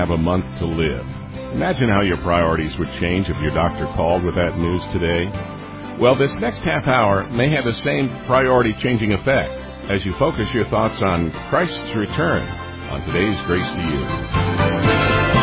have a month to live. Imagine how your priorities would change if your doctor called with that news today. Well, this next half hour may have the same priority-changing effect as you focus your thoughts on Christ's return on today's Grace to You.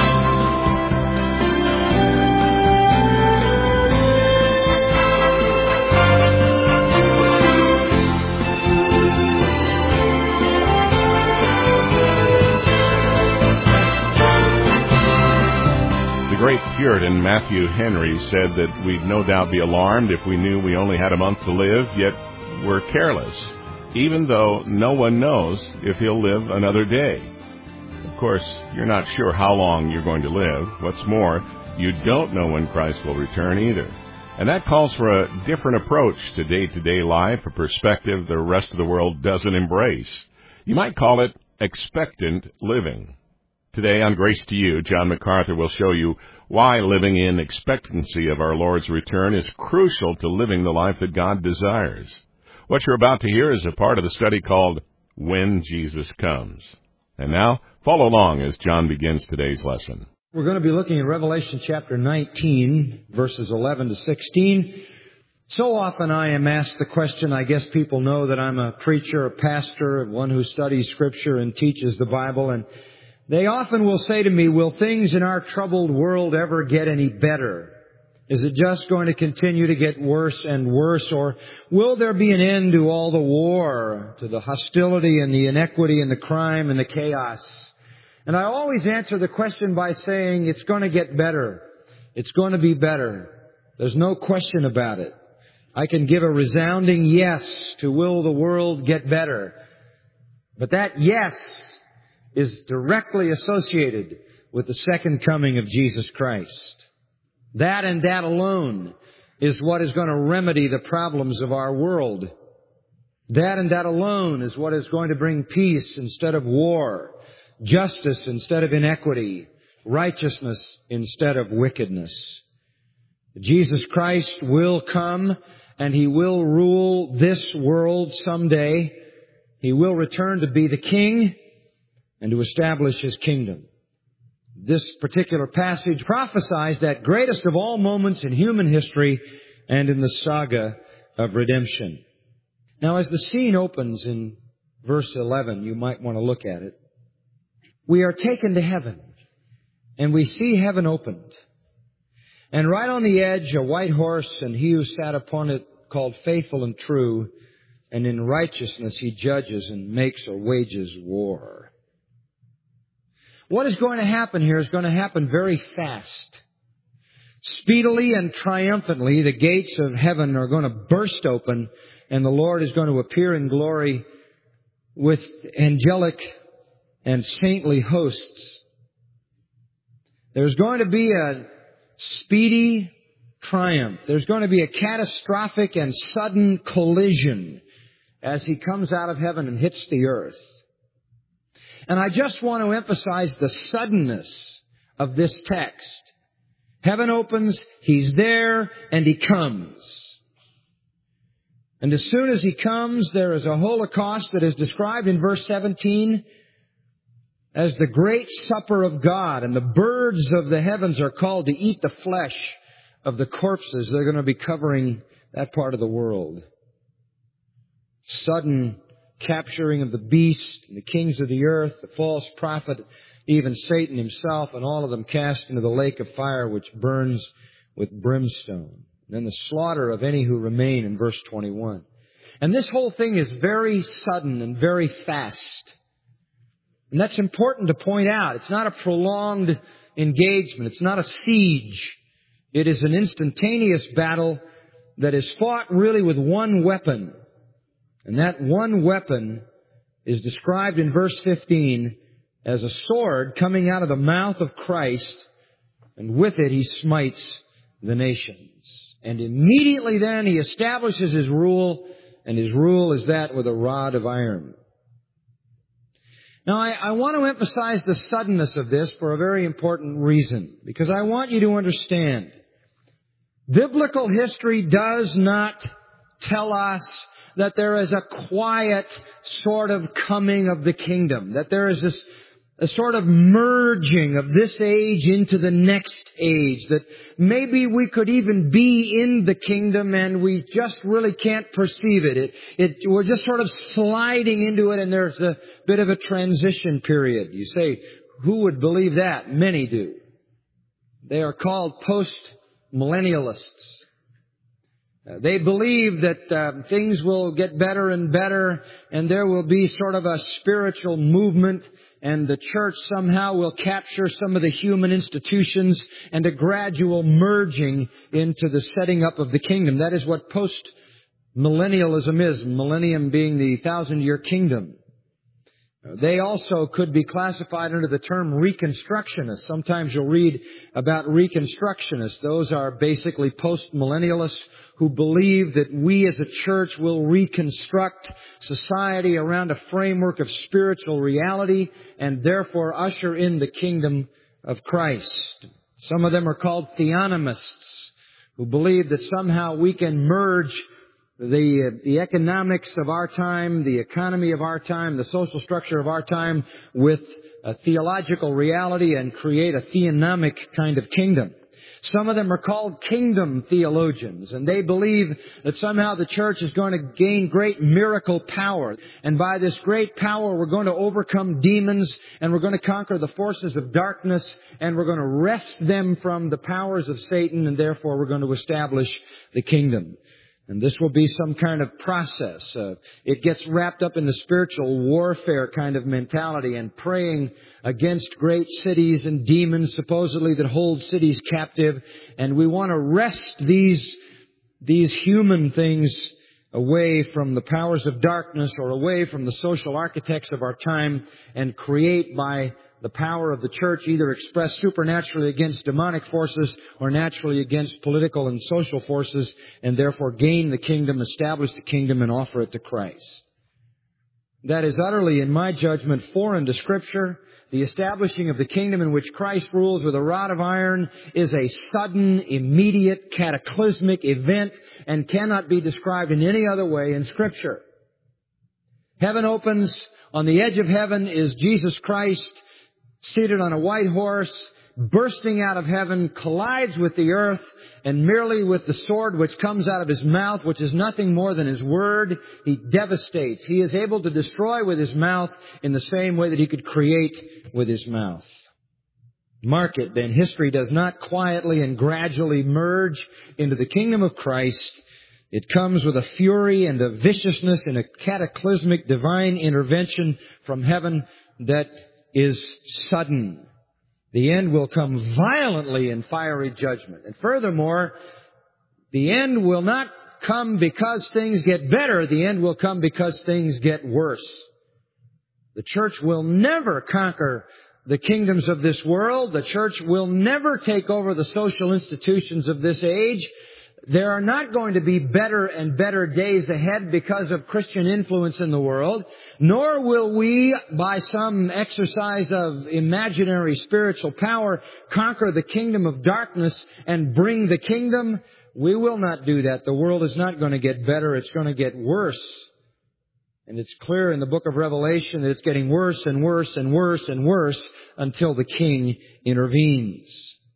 The great Puritan Matthew Henry said that we'd no doubt be alarmed if we knew we only had a month to live, yet we're careless, even though no one knows if he'll live another day. Of course, you're not sure how long you're going to live. What's more, you don't know when Christ will return either. And that calls for a different approach to day-to-day life, a perspective the rest of the world doesn't embrace. You might call it expectant living. Today on Grace to You, John MacArthur will show you why living in expectancy of our Lord's return is crucial to living the life that God desires. What you're about to hear is a part of the study called When Jesus Comes. And now, follow along as John begins today's lesson. We're going to be looking at Revelation chapter 19, verses 11 to 16. So often I am asked the question, I guess people know that I'm a preacher, a pastor, one who studies Scripture and teaches the Bible, and they often will say to me, will things in our troubled world ever get any better? Is it just going to continue to get worse and worse? Or will there be an end to all the war, to the hostility and the inequity and the crime and the chaos? And I always answer the question by saying it's going to get better. It's going to be better. There's no question about it. I can give a resounding yes to will the world get better. But that yes is directly associated with the second coming of Jesus Christ. That and that alone is what is going to remedy the problems of our world. That and that alone is what is going to bring peace instead of war, justice instead of inequity, righteousness instead of wickedness. Jesus Christ will come and He will rule this world someday. He will return to be the King and to establish His kingdom. This particular passage prophesies that greatest of all moments in human history and in the saga of redemption. Now, as the scene opens in verse 11, you might want to look at it. We are taken to heaven, and we see heaven opened. And right on the edge, a white horse, and He who sat upon it, called Faithful and True, and in righteousness He judges and makes or wages war. What is going to happen here is going to happen very fast. Speedily and triumphantly, the gates of heaven are going to burst open, and the Lord is going to appear in glory with angelic and saintly hosts. There's going to be a speedy triumph. There's going to be a catastrophic and sudden collision as He comes out of heaven and hits the earth. And I just want to emphasize the suddenness of this text. Heaven opens, He's there, and He comes. And as soon as He comes, there is a holocaust that is described in verse 17 as the great supper of God. And the birds of the heavens are called to eat the flesh of the corpses. They're going to be covering that part of the world. Sudden capturing of the beast, and the kings of the earth, the false prophet, even Satan himself, and all of them cast into the lake of fire which burns with brimstone. And then the slaughter of any who remain in verse 21. And this whole thing is very sudden and very fast. And that's important to point out. It's not a prolonged engagement. It's not a siege. It is an instantaneous battle that is fought really with one weapon. And that one weapon is described in verse 15 as a sword coming out of the mouth of Christ, and with it He smites the nations. And immediately then He establishes His rule, and His rule is that with a rod of iron. Now, I want to emphasize the suddenness of this for a very important reason, because I want you to understand. Biblical history does not tell us that there is a quiet sort of coming of the kingdom, that there is this a sort of merging of this age into the next age, that maybe we could even be in the kingdom and we just really can't perceive it. We're just sort of sliding into it, and there's a bit of a transition period. You say, who would believe that? Many do. They are called post-millennialists. They believe that things will get better and better, and there will be sort of a spiritual movement, and the church somehow will capture some of the human institutions, and a gradual merging into the setting up of the kingdom. That is what post-millennialism is, millennium being the 1,000-year kingdom. They also could be classified under the term Reconstructionists. Sometimes you'll read about Reconstructionists. Those are basically post-millennialists who believe that we as a church will reconstruct society around a framework of spiritual reality and therefore usher in the kingdom of Christ. Some of them are called theonomists, who believe that somehow we can merge the economics of our time, the economy of our time, the social structure of our time with a theological reality and create a theonomic kind of kingdom. Some of them are called kingdom theologians, and they believe that somehow the church is going to gain great miracle power. And by this great power, we're going to overcome demons, and we're going to conquer the forces of darkness, and we're going to wrest them from the powers of Satan, and therefore we're going to establish the kingdom. And this will be some kind of process. It gets wrapped up in the spiritual warfare kind of mentality and praying against great cities and demons supposedly that hold cities captive. And we want to wrest these human things away from the powers of darkness or away from the social architects of our time and create by the power of the church, either expressed supernaturally against demonic forces or naturally against political and social forces, and therefore gain the kingdom, establish the kingdom, and offer it to Christ. That is utterly, in my judgment, foreign to Scripture. The establishing of the kingdom in which Christ rules with a rod of iron is a sudden, immediate, cataclysmic event and cannot be described in any other way in Scripture. Heaven opens. On the edge of heaven is Jesus Christ, seated on a white horse, bursting out of heaven, collides with the earth, and merely with the sword which comes out of His mouth, which is nothing more than His word, He devastates. He is able to destroy with His mouth in the same way that He could create with His mouth. Mark it, then. History does not quietly and gradually merge into the kingdom of Christ. It comes with a fury and a viciousness and a cataclysmic divine intervention from heaven that is sudden. The end will come violently in fiery judgment. And furthermore, the end will not come because things get better. The end will come because things get worse. The church will never conquer the kingdoms of this world. The church will never take over the social institutions of this age. There are not going to be better and better days ahead because of Christian influence in the world, nor will we, by some exercise of imaginary spiritual power, conquer the kingdom of darkness and bring the kingdom. We will not do that. The world is not going to get better. It's going to get worse. And it's clear in the book of Revelation that it's getting worse and worse and worse and worse until the King intervenes.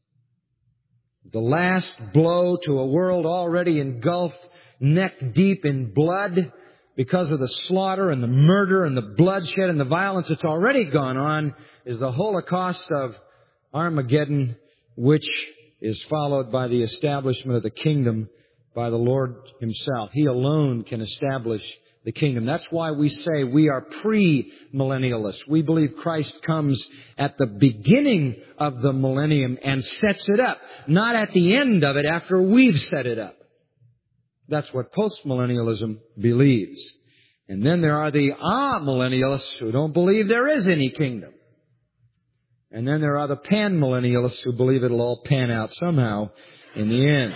The last blow to a world already engulfed neck deep in blood because of the slaughter and the murder and the bloodshed and the violence that's already gone on is the Holocaust of Armageddon, which is followed by the establishment of the kingdom by the Lord Himself. He alone can establish the kingdom. That's why we say we are pre-millennialists. We believe Christ comes at the beginning of the millennium and sets it up, not at the end of it after we've set it up. That's what postmillennialism believes. And then there are the amillennialists who don't believe there is any kingdom. And then there are the panmillennialists who believe it'll all pan out somehow in the end.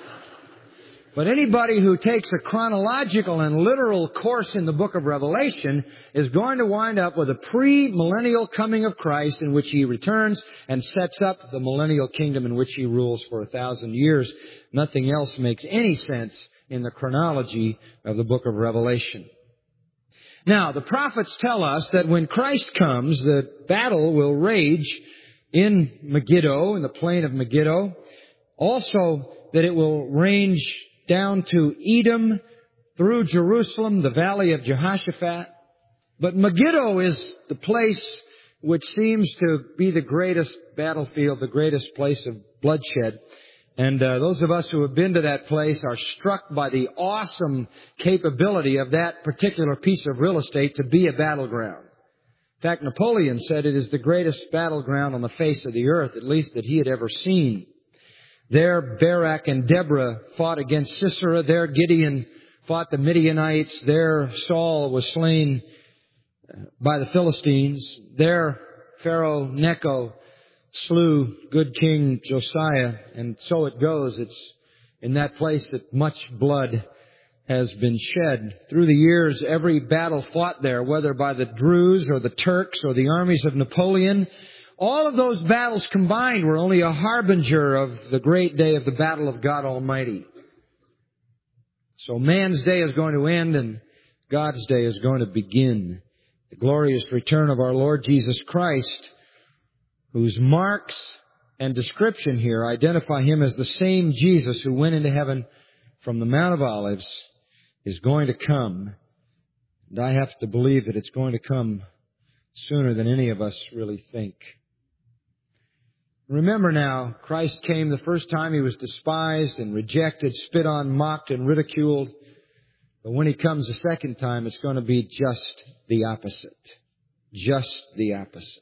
But anybody who takes a chronological and literal course in the book of Revelation is going to wind up with a pre-millennial coming of Christ in which He returns and sets up the millennial kingdom in which He rules for 1,000 years. Nothing else makes any sense in the chronology of the book of Revelation. Now, the prophets tell us that when Christ comes, the battle will rage in Megiddo, in the plain of Megiddo. Also, that it will range down to Edom, through Jerusalem, the valley of Jehoshaphat. But Megiddo is the place which seems to be the greatest battlefield, the greatest place of bloodshed. And those of us who have been to that place are struck by the awesome capability of that particular piece of real estate to be a battleground. In fact, Napoleon said it is the greatest battleground on the face of the earth, at least that he had ever seen. There, Barak and Deborah fought against Sisera. There, Gideon fought the Midianites. There, Saul was slain by the Philistines. There, Pharaoh Necho slew good King Josiah. And so it goes. It's in that place that much blood has been shed. Through the years, every battle fought there, whether by the Druze or the Turks or the armies of Napoleon, all of those battles combined were only a harbinger of the great day of the battle of God Almighty. So man's day is going to end and God's day is going to begin. The glorious return of our Lord Jesus Christ, whose marks and description here identify Him as the same Jesus who went into heaven from the Mount of Olives, is going to come. And I have to believe that it's going to come sooner than any of us really think. Remember now, Christ came the first time He was despised and rejected, spit on, mocked, and ridiculed. But when He comes the second time, it's going to be just the opposite. Just the opposite.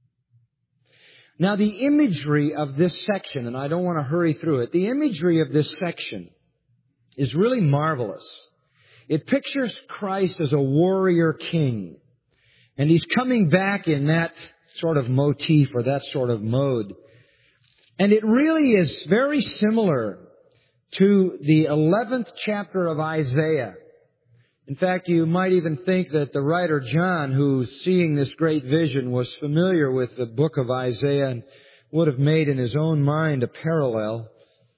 Now, the imagery of this section, and I don't want to hurry through it, the imagery of this section is really marvelous. It pictures Christ as a warrior king. And He's coming back in that sort of motif or that sort of mode. And it really is very similar to the 11th chapter of Isaiah. In fact, you might even think that the writer John, who's seeing this great vision, was familiar with the book of Isaiah and would have made in his own mind a parallel.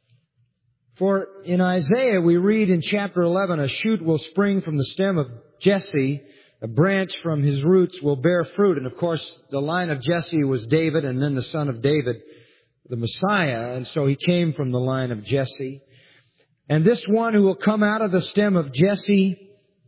For in Isaiah we read in chapter 11, a shoot will spring from the stem of Jesse, a branch from his roots will bear fruit. And of course, the line of Jesse was David, and then the son of David, the Messiah. And so He came from the line of Jesse. And this one who will come out of the stem of Jesse,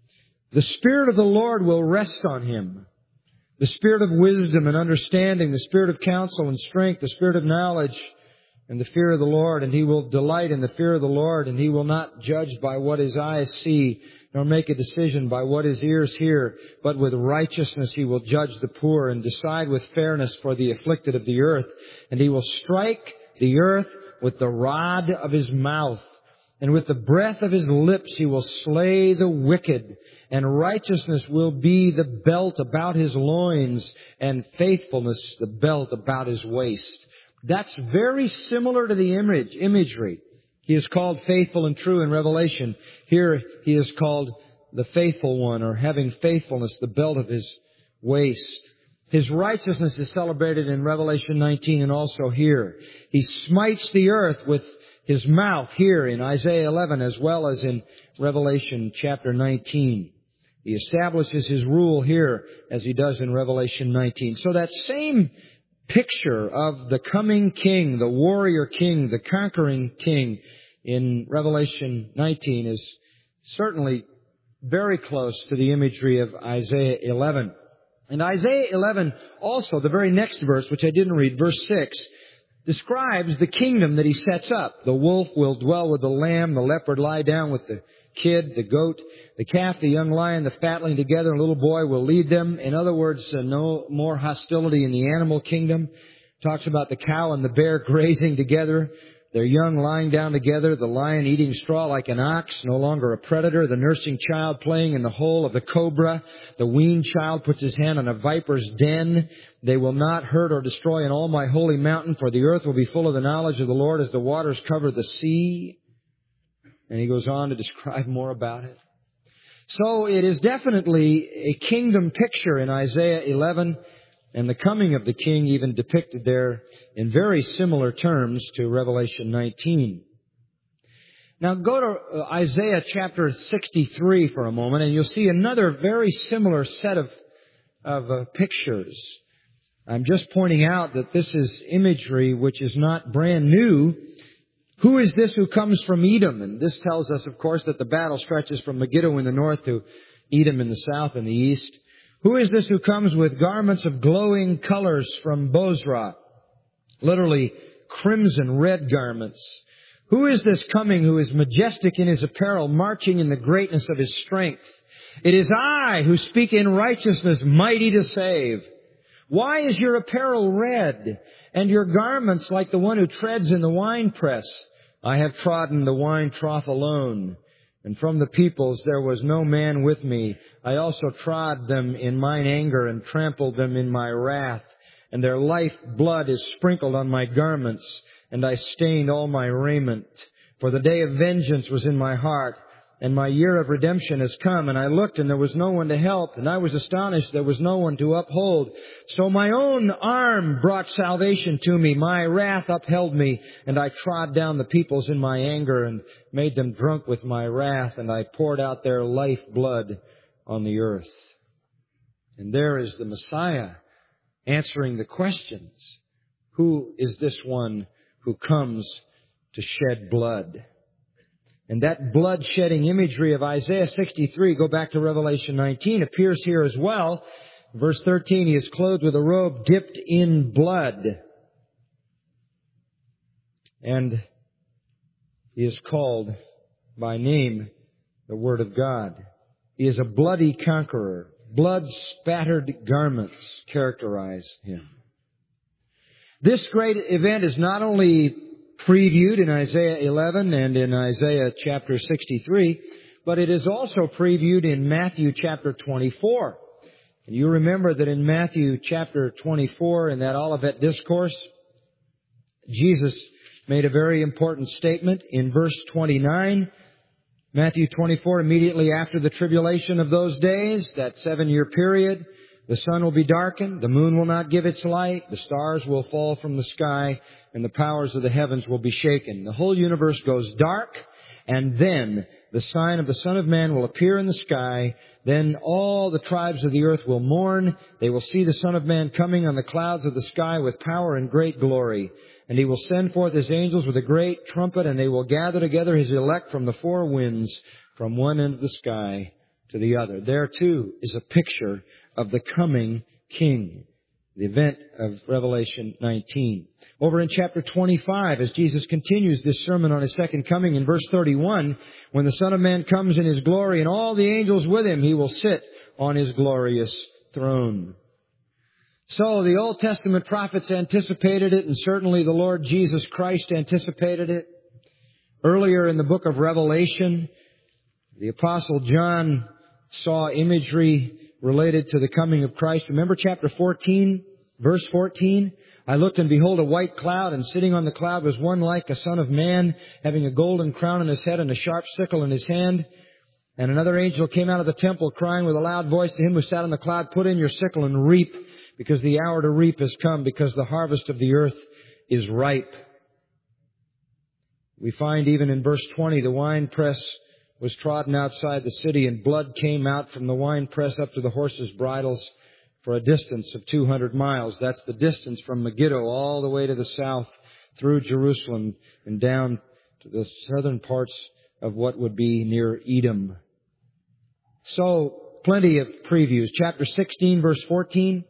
the Spirit of the Lord will rest on Him. The Spirit of wisdom and understanding, the Spirit of counsel and strength, the Spirit of knowledge and the fear of the Lord. And He will delight in the fear of the Lord, and He will not judge by what His eyes see, nor make a decision by what His ears hear, but with righteousness He will judge the poor and decide with fairness for the afflicted of the earth. And He will strike the earth with the rod of His mouth, and with the breath of His lips He will slay the wicked, and righteousness will be the belt about His loins, and faithfulness the belt about His waist. That's very similar to the imagery. He is called faithful and true in Revelation. Here He is called the faithful one, or having faithfulness, the belt of His waist. His righteousness is celebrated in Revelation 19 and also here. He smites the earth with His mouth here in Isaiah 11 as well as in Revelation chapter 19. He establishes His rule here as He does in Revelation 19. So that same picture of the coming king, the warrior king, the conquering king in Revelation 19 is certainly very close to the imagery of Isaiah 11. And Isaiah 11 also, the very next verse, which I didn't read, verse 6, describes the kingdom that He sets up. The wolf will dwell with the lamb, the leopard lie down with the kid, the goat, the calf, the young lion, the fatling together, and a little boy will lead them. In other words, no more hostility in the animal kingdom. Talks about the cow and the bear grazing together, their young lying down together, the lion eating straw like an ox, no longer a predator, the nursing child playing in the hole of the cobra, the weaned child puts his hand on a viper's den. They will not hurt or destroy in all my holy mountain, for the earth will be full of the knowledge of the Lord as the waters cover the sea. And he goes on to describe more about it. So it is definitely a kingdom picture in Isaiah 11, and the coming of the king even depicted there in very similar terms to Revelation 19. Now go to Isaiah chapter 63 for a moment, and you'll see another very similar set of pictures. I'm just pointing out that this is imagery which is not brand new. Who is this who comes from Edom? And this tells us, of course, that the battle stretches from Megiddo in the north to Edom in the south and the east. Who is this who comes with garments of glowing colors from Bozrah? Literally, crimson red garments. Who is this coming who is majestic in his apparel, marching in the greatness of his strength? It is I who speak in righteousness, mighty to save. Why is your apparel red, and your garments like the one who treads in the winepress? I have trodden the wine trough alone, and from the peoples there was no man with me. I also trod them in mine anger and trampled them in my wrath, and their life blood is sprinkled on my garments, and I stained all my raiment. For the day of vengeance was in my heart, and my year of redemption has come. And I looked, and there was no one to help, and I was astonished there was no one to uphold. So my own arm brought salvation to me. My wrath upheld me, and I trod down the peoples in my anger and made them drunk with my wrath, and I poured out their life blood on the earth. And there is the Messiah answering the questions. Who is this one who comes to shed blood? And that blood-shedding imagery of Isaiah 63, go back to Revelation 19, appears here as well. Verse 13, he is clothed with a robe dipped in blood. And he is called by name the Word of God. He is a bloody conqueror. Blood-spattered garments characterize him. This great event is not only previewed in Isaiah 11 and in Isaiah chapter 63, but it is also previewed in Matthew chapter 24. And you remember that in Matthew chapter 24, in that Olivet Discourse, Jesus made a very important statement in verse 29. Matthew 24, immediately after the tribulation of those days, that 7-year period, the sun will be darkened, the moon will not give its light, the stars will fall from the sky, and the powers of the heavens will be shaken. The whole universe goes dark, and then the sign of the Son of Man will appear in the sky. Then all the tribes of the earth will mourn. They will see the Son of Man coming on the clouds of the sky with power and great glory. And he will send forth his angels with a great trumpet, and they will gather together his elect from the four winds, from one end of the sky to the other. There too is a picture of the coming King, the event of Revelation 19. Over in chapter 25, as Jesus continues this sermon on his second coming, in verse 31, when the Son of Man comes in his glory and all the angels with him, he will sit on his glorious throne. So the Old Testament prophets anticipated it, and certainly the Lord Jesus Christ anticipated it. Earlier in the book of Revelation, the Apostle John saw imagery related to the coming of Christ. Remember chapter 14, verse 14? I looked, and behold, a white cloud, and sitting on the cloud was one like a son of man, having a golden crown on his head and a sharp sickle in his hand. And another angel came out of the temple, crying with a loud voice to him who sat on the cloud, Put in your sickle and reap, because the hour to reap has come, because the harvest of the earth is ripe. We find even in verse 20, the winepress was trodden outside the city, and blood came out from the winepress up to the horses' bridles for a distance of 200 miles. That's the distance from Megiddo all the way to the south through Jerusalem and down to the southern parts of what would be near Edom. So, plenty of previews. Chapter 16, verse 14.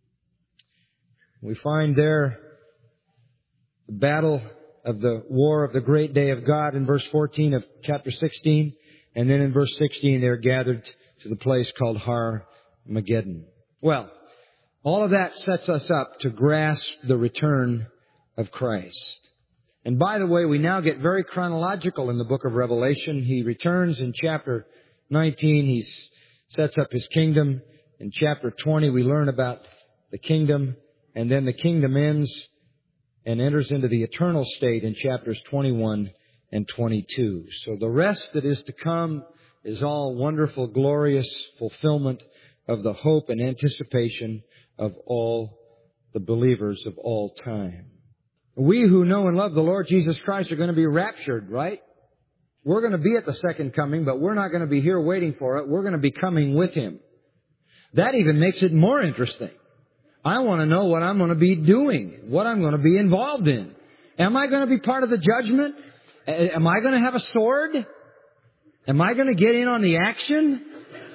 We find there the battle of the war of the great day of God in verse 14 of chapter 16. And then in verse 16, they're gathered to the place called Har Megiddo. Well, all of that sets us up to grasp the return of Christ. And by the way, we now get very chronological in the book of Revelation. He returns in chapter 19. He sets up his kingdom. In chapter 20, we learn about the kingdom. And then the kingdom ends and enters into the eternal state in chapters 21 and 22. So the rest that is to come is all wonderful, glorious fulfillment of the hope and anticipation of all the believers of all time. We who know and love the Lord Jesus Christ are going to be raptured, right? We're going to be at the second coming, but we're not going to be here waiting for it. We're going to be coming with Him. That even makes it more interesting. I want to know what I'm going to be doing, what I'm going to be involved in. Am I going to be part of the judgment? Am I going to have a sword? Am I going to get in on the action?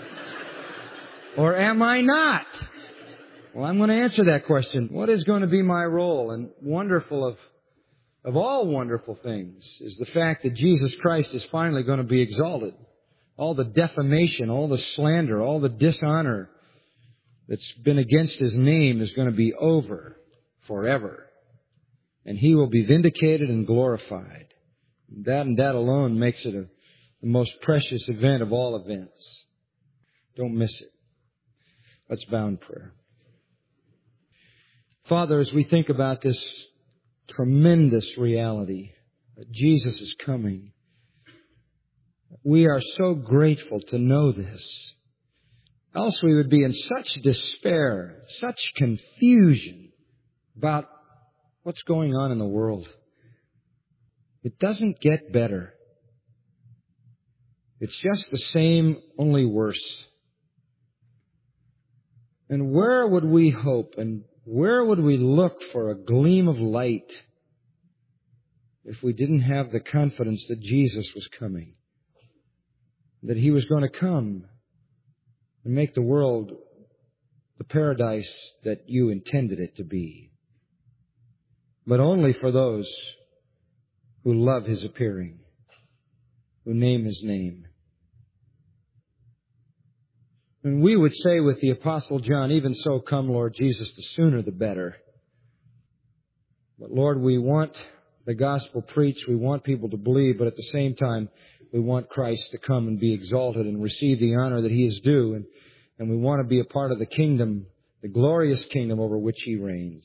Or am I not? Well, I'm going to answer that question. What is going to be my role? And wonderful of all wonderful things is the fact that Jesus Christ is finally going to be exalted. All the defamation, all the slander, all the dishonor that's been against His name is going to be over forever. And He will be vindicated and glorified. That and that alone makes it the most precious event of all events. Don't miss it. Let's bow in prayer. Father, as we think about this tremendous reality that Jesus is coming, we are so grateful to know this. Else we would be in such despair, such confusion about what's going on in the world. It doesn't get better. It's just the same, only worse. And where would we hope and where would we look for a gleam of light if we didn't have the confidence that Jesus was coming? That He was going to come and make the world the paradise that You intended it to be. But only for those who love His appearing, who name His name. And we would say with the Apostle John, even so come, Lord Jesus, the sooner the better. But Lord, we want the gospel preached, we want people to believe, but at the same time, we want Christ to come and be exalted and receive the honor that He is due. And we want to be a part of the kingdom, the glorious kingdom over which He reigns.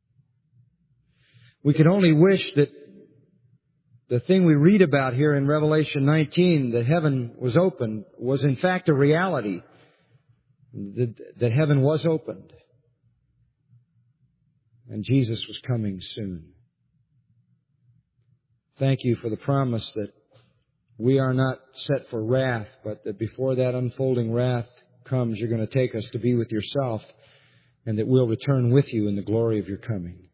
We can only wish that the thing we read about here in Revelation 19, that heaven was opened, was in fact a reality. That heaven was opened. And Jesus was coming soon. Thank You for the promise that we are not set for wrath, but that before that unfolding wrath comes, You're going to take us to be with Yourself, and that we'll return with You in the glory of Your coming.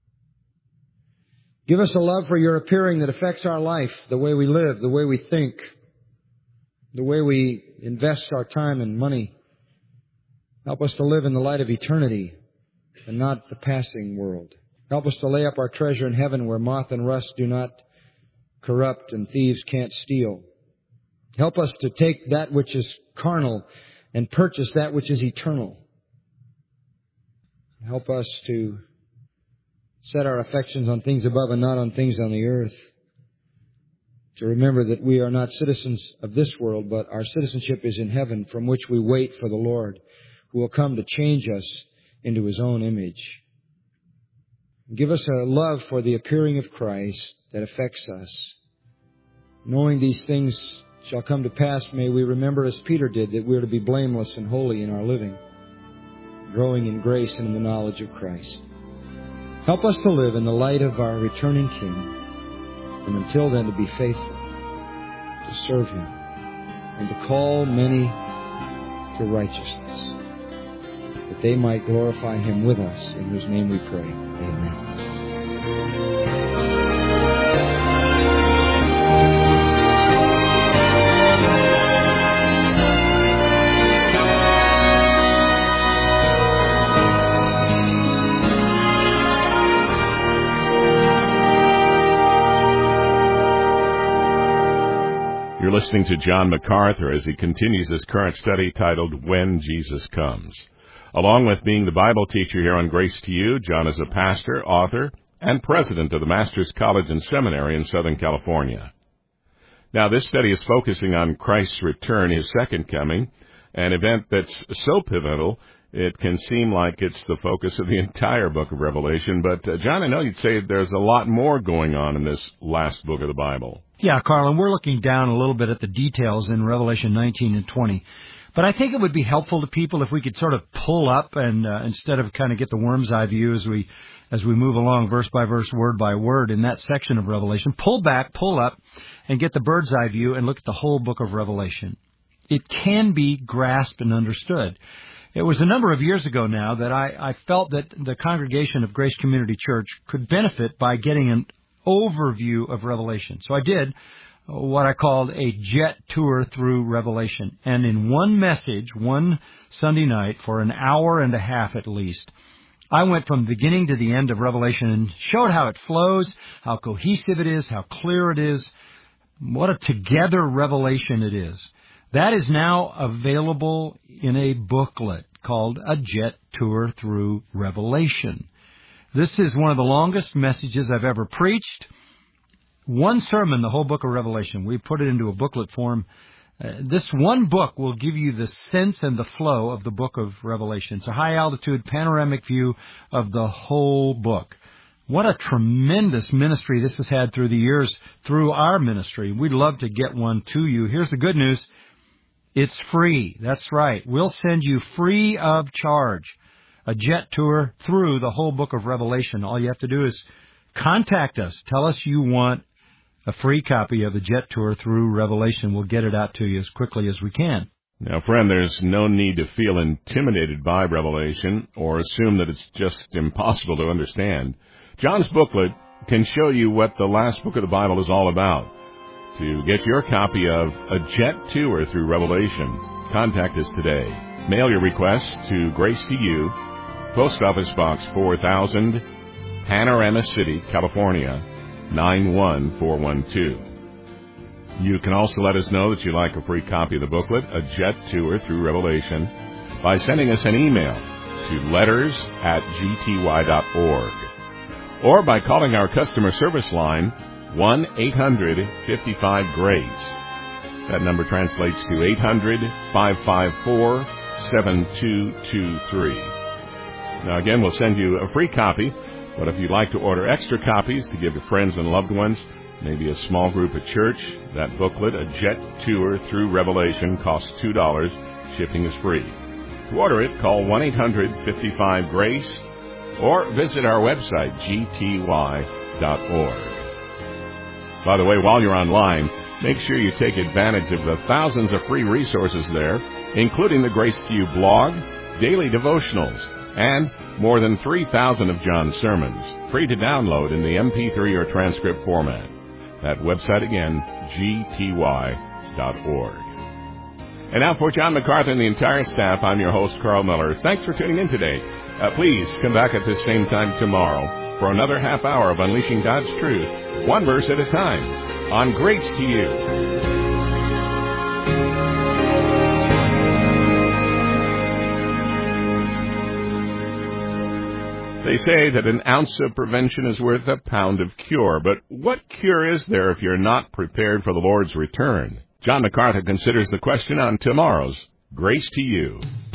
Give us a love for Your appearing that affects our life, the way we live, the way we think, the way we invest our time and money. Help us to live in the light of eternity and not the passing world. Help us to lay up our treasure in heaven where moth and rust do not corrupt and thieves can't steal. Help us to take that which is carnal and purchase that which is eternal. Help us to set our affections on things above and not on things on the earth. To remember that we are not citizens of this world, but our citizenship is in heaven, from which we wait for the Lord, who will come to change us into His own image. Give us a love for the appearing of Christ that affects us. Knowing these things shall come to pass, may we remember, as Peter did, that we are to be blameless and holy in our living, growing in grace and in the knowledge of Christ. Help us to live in the light of our returning King, and until then to be faithful, to serve Him, and to call many to righteousness, that they might glorify Him with us, in whose name we pray. Amen. You're listening to John MacArthur as he continues his current study titled When Jesus Comes. Along with being the Bible teacher here on Grace to You, John is a pastor, author, and president of the Master's College and Seminary in Southern California. Now, this study is focusing on Christ's return, His second coming, an event that's so pivotal it can seem like it's the focus of the entire book of Revelation. But, John, I know you'd say there's a lot more going on in this last book of the Bible. Yeah, Carl, and we're looking down a little bit at the details in Revelation 19 and 20. But I think it would be helpful to people if we could sort of pull up and instead of kind of get the worm's eye view as we move along verse by verse, word by word in that section of Revelation, pull back, pull up, and get the bird's eye view and look at the whole book of Revelation. It can be grasped and understood. It was a number of years ago now that I felt that the congregation of Grace Community Church could benefit by getting an overview of Revelation. So I did what I called a jet tour through Revelation. And in one message, one Sunday night, for an hour and a half at least, I went from the beginning to the end of Revelation and showed how it flows, how cohesive it is, how clear it is, what a together revelation it is. That is now available in a booklet called A Jet Tour Through Revelation. This is one of the longest messages I've ever preached. One sermon, the whole book of Revelation. We put it into a booklet form. This one book will give you the sense and the flow of the book of Revelation. It's a high-altitude panoramic view of the whole book. What a tremendous ministry this has had through the years, through our ministry. We'd love to get one to you. Here's the good news. It's free. That's right. We'll send you free of charge a jet tour through the whole book of Revelation. All you have to do is contact us. Tell us you want a free copy of the jet tour through Revelation. We'll get it out to you as quickly as we can. Now, friend, there's no need to feel intimidated by Revelation or assume that it's just impossible to understand. John's booklet can show you what the last book of the Bible is all about. To get your copy of A Jet Tour Through Revelation, contact us today. Mail your request to Grace to You, Post Office Box 4000, Panorama City, California, 91412. You can also let us know that you'd like a free copy of the booklet, A Jet Tour Through Revelation, by sending us an email to letters@gty.org or by calling our customer service line 1-800-55-GRACE. That number translates to 800-554-7223. Now, again, we'll send you a free copy, but if you'd like to order extra copies to give to friends and loved ones, maybe a small group at church, that booklet, A Jet Tour Through Revelation, costs $2. Shipping is free. To order it, call 1-800-55-GRACE or visit our website, gty.org. By the way, while you're online, make sure you take advantage of the thousands of free resources there, including the Grace to You blog, daily devotionals, and more than 3,000 of John's sermons, free to download in the MP3 or transcript format. That website again, gty.org. And now for John MacArthur and the entire staff, I'm your host, Carl Miller. Thanks for tuning in today. Please come back at this same time tomorrow for another half hour of Unleashing God's Truth, one verse at a time, on Grace to You. They say that an ounce of prevention is worth a pound of cure, but what cure is there if you're not prepared for the Lord's return? John MacArthur considers the question on tomorrow's Grace to You.